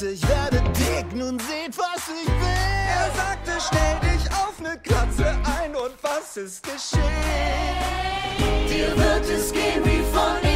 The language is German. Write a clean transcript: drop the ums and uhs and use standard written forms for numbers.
dachte, ich werde dick, nun seht, was ich bin. Er sagte, stell dich auf ne Katze ein und was ist geschehen? Dir wird es gehen wie von